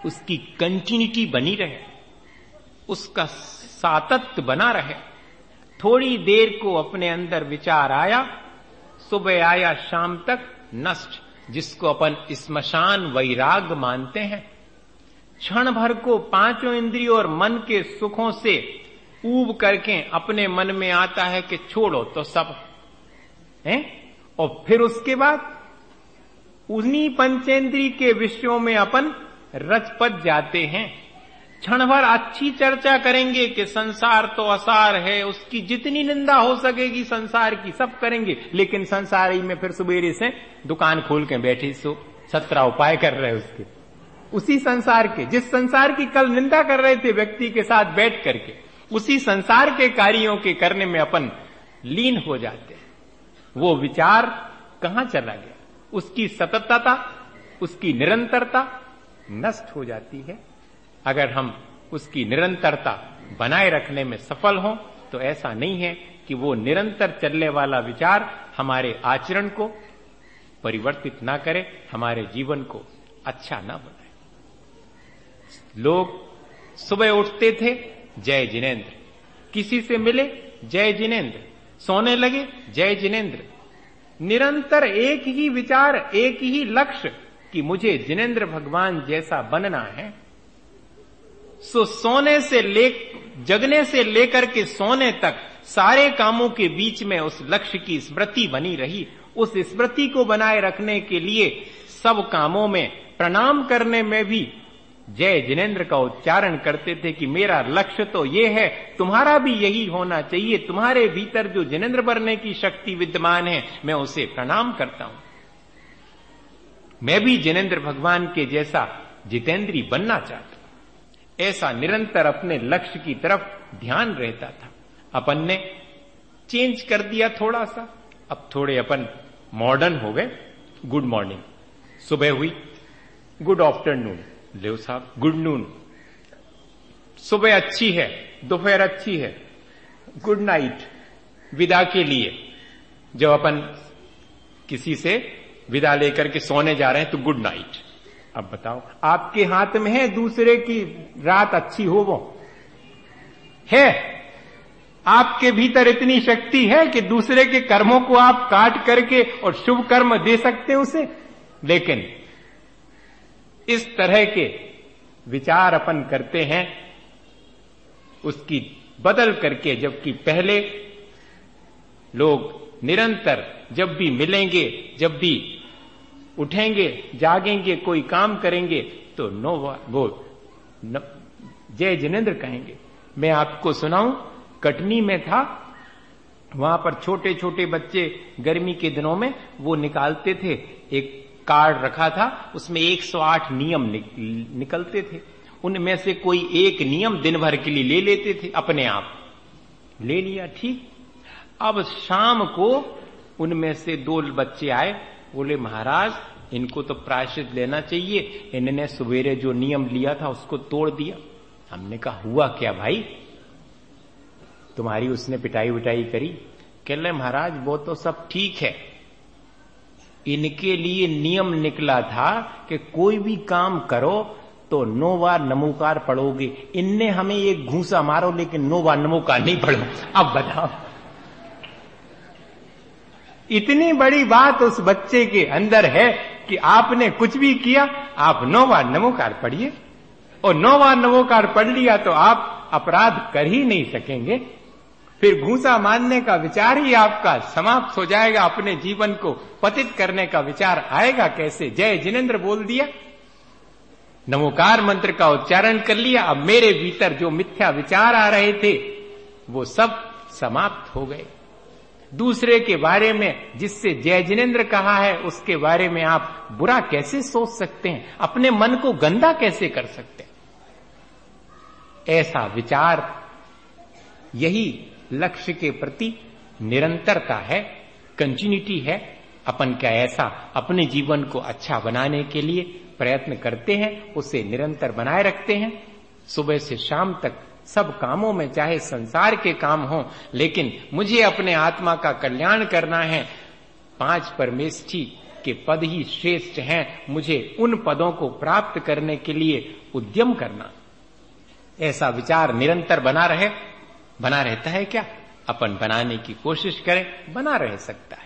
उसकी कंटिन्यूटी बनी रहे, उसका सातत्य बना रहे। थोड़ी देर को अपने अंदर विचार आया, सुबह आया, शाम तक नष्ट, जिसको अपन स्मशान वैराग मानते हैं। क्षण भर को पांचों इंद्रियों और मन के सुखों से ऊब करके अपने मन में आता है कि छोड़ो तो सब है, और फिर उसके बाद उन्हीं पंचेंद्रिय के विषयों में अपन रचपच जाते हैं। क्षण भर अच्छी चर्चा करेंगे कि संसार तो असार है, उसकी जितनी निंदा हो सकेगी संसार की सब करेंगे, लेकिन संसारी में फिर सुबेरे से दुकान खोल के बैठे 17 उपाय कर रहे उसके, उसी संसार के, जिस संसार की कल निंदा कर रहे थे व्यक्ति के साथ बैठ करके, उसी संसार के कार्यों के करने में अपन लीन हो जाते हैं। वो विचार कहां चला गया? उसकी सततता, उसकी निरंतरता नष्ट हो जाती है। अगर हम उसकी निरंतरता बनाए रखने में सफल हों तो ऐसा नहीं है कि वो निरंतर चलने वाला विचार हमारे आचरण को परिवर्तित ना करे, हमारे जीवन को अच्छा ना बनाए। लोग सुबह उठते थे, जय जिनेंद्र, किसी से मिले जय जिनेंद्र, सोने लगे जय जिनेंद्र, निरंतर एक ही विचार, एक ही लक्ष्य कि मुझे जिनेंद्र भगवान जैसा बनना है। सो सोने से जगने से लेकर के सोने तक सारे कामों के बीच में उस लक्ष्य की स्मृति बनी रही। उस स्मृति को बनाए रखने के लिए सब कामों में, प्रणाम करने में भी जय जिनेंद्र का उच्चारण करते थे कि मेरा लक्ष्य तो ये है, तुम्हारा भी यही होना चाहिए, तुम्हारे भीतर जो जिनेंद्र बनने की शक्ति विद्यमान है मैं उसे प्रणाम करता हूं, मैं भी जिनेंद्र भगवान के जैसा जितेंद्री बनना चाहता हूं। ऐसा निरंतर अपने लक्ष्य की तरफ ध्यान रहता था। अपन ने चेंज कर दिया थोड़ा सा, अब थोड़े अपन मॉडर्न हो गए। गुड मॉर्निंग, सुबह हुई, गुड आफ्टरनून, लेव साहब गुड नून, सुबह अच्छी है, दोपहर अच्छी है, गुड नाइट। विदा के लिए जब अपन किसी से विदा लेकर के सोने जा रहे हैं तो गुड नाइट। अब बताओ, आपके हाथ में है दूसरे की रात अच्छी हो, वो है? आपके भीतर इतनी शक्ति है कि दूसरे के कर्मों को आप काट करके और शुभ कर्म दे सकते हैं उसे। लेकिन इस तरह के विचार अपन करते हैं उसकी बदल करके, जबकि पहले लोग निरंतर जब भी मिलेंगे, जब भी उठेंगे, जागेंगे, कोई काम करेंगे तो जय जिनेंद्र कहेंगे। मैं आपको सुनाऊं, कटनी में था, वहां पर छोटे छोटे बच्चे गर्मी के दिनों में वो निकालते थे, एक कार्ड रखा था, उसमें 108 नियम निकलते थे। उनमें से कोई एक नियम दिन भर के लिए ले लेते थे, अपने आप ले लिया, ठीक। अब शाम को उनमें से 2 बच्चे आए, बोले महाराज इनको तो प्रायश्चित लेना चाहिए, इन्होंने सवेरे जो नियम लिया था उसको तोड़ दिया। हमने कहा हुआ क्या भाई, तुम्हारी उसने पिटाई विटाई करी? कह रहे महाराज वो तो सब ठीक है, इनके लिए नियम निकला था कि कोई भी काम करो तो 9 बार नमोकार पढ़ोगे। इनने हमें एक घूंसा मारो लेकिन 9 बार नमोकार नहीं पढ़ो। अब बताओ, इतनी बड़ी बात उस बच्चे के अंदर है कि आपने कुछ भी किया, आप 9 बार नमोकार पढ़िए, और 9 बार नमोकार पढ़ लिया तो आप अपराध कर ही नहीं सकेंगे। फिर घूंसा मारने का विचार ही आपका समाप्त हो जाएगा, अपने जीवन को पतित करने का विचार आएगा कैसे? जय जिनेंद्र बोल दिया, नमोकार मंत्र का उच्चारण कर लिया, अब मेरे भीतर जो मिथ्या विचार आ रहे थे वो सब समाप्त हो गए। दूसरे के बारे में जिससे जय जिनेंद्र कहा है उसके बारे में आप बुरा कैसे सोच सकते हैं? अपने मन को गंदा कैसे कर सकते हैं? ऐसा विचार, यही लक्ष्य के प्रति निरंतरता है, कंटिन्यूटी है। अपन क्या ऐसा अपने जीवन को अच्छा बनाने के लिए प्रयत्न करते हैं, उसे निरंतर बनाए रखते हैं। सुबह से शाम तक सब कामों में, चाहे संसार के काम हो, लेकिन मुझे अपने आत्मा का कल्याण करना है, 5 परमेष्ठी कि पद ही श्रेष्ठ हैं, मुझे उन पदों को प्राप्त करने के लिए उद्यम करना। ऐसा विचार निरंतर बना रहता है क्या? अपन बनाने की कोशिश करें, बना रह सकता है।